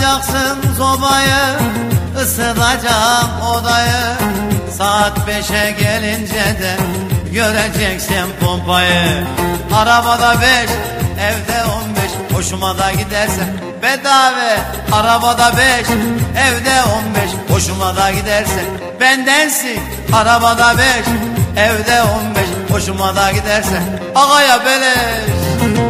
Yakacaksın sobayı, ısıtacağım odayı. Saat 5'e gelince de göreceksin pompayı. Arabada 5, evde 15, hoşuma da giderse bedava. Arabada 5, evde 15, hoşuma da giderse bendensin. Arabada 5, evde 15, hoşuma da giderse ağaya beleş.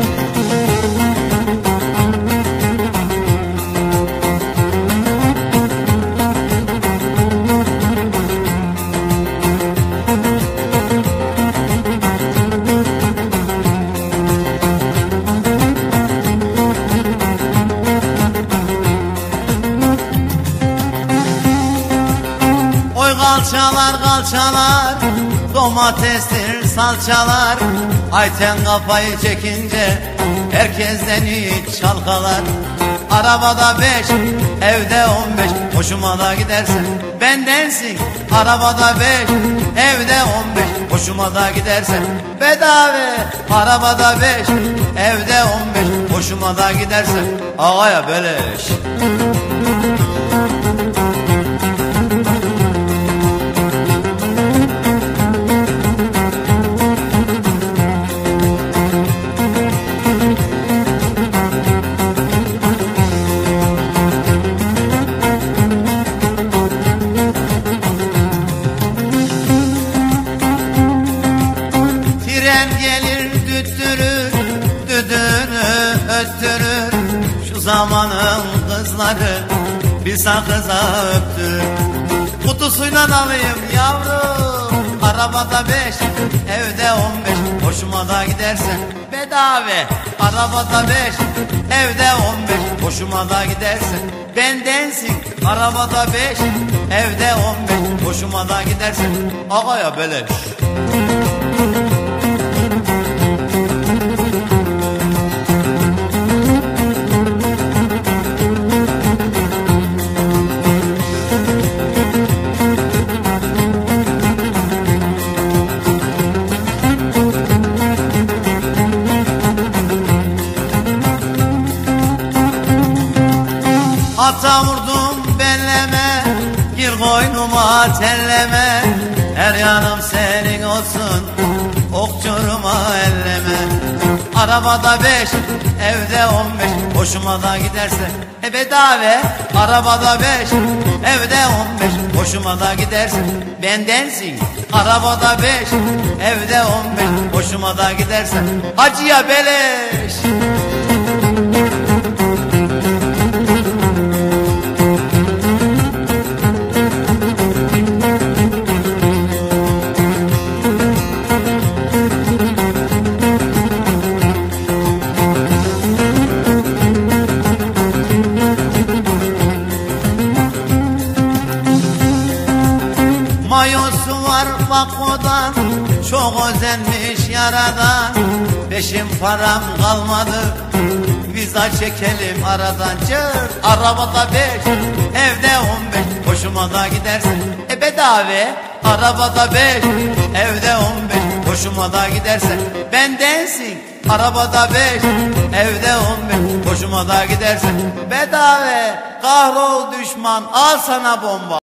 Kalçalar kalçalar, domatestir salçalar. Ayten kafayı çekince herkesten hiç çalkalar. Arabada 5, evde 15, hoşuma da giderse bendensin. Arabada 5, evde 15, hoşuma da giderse bedava. Arabada 5, evde 15, hoşuma da giderse ağaya beleş. Gelir düttürür, düdüğünü öttürür. Şu zamanın kızları bir sakıza öptürür. Kutusuyla alayım yavrum. Arabada 5, evde 15, hoşuma da giderse bedava. Arabada 5, evde 15, hoşuma da giderse bendensin. Arabada 5, evde 15, hoşuma da giderse ağaya beleş. Ata vurdum belleme, gir koynuma telleme. Her yanım senin olsun, okçuruma elleme. Arabada 5, evde 15, hoşuma da giderse bedava. Arabada 5, evde 15, hoşuma da giderse bendensin. Arabada 5, evde 15, hoşuma da giderse hacıya beleş. Mayosu var Vakko'dan, çok özenmiş yaradan. Beşim param kalmadı, viza çekelim aradan. Cır. Arabada 5, evde 15, hoşuma da giderse bedava. Arabada 5, evde 15, hoşuma da giderse bendensin. Arabada 5, evde 15, hoşuma da giderse bedava. Kahrol düşman, al sana bomba.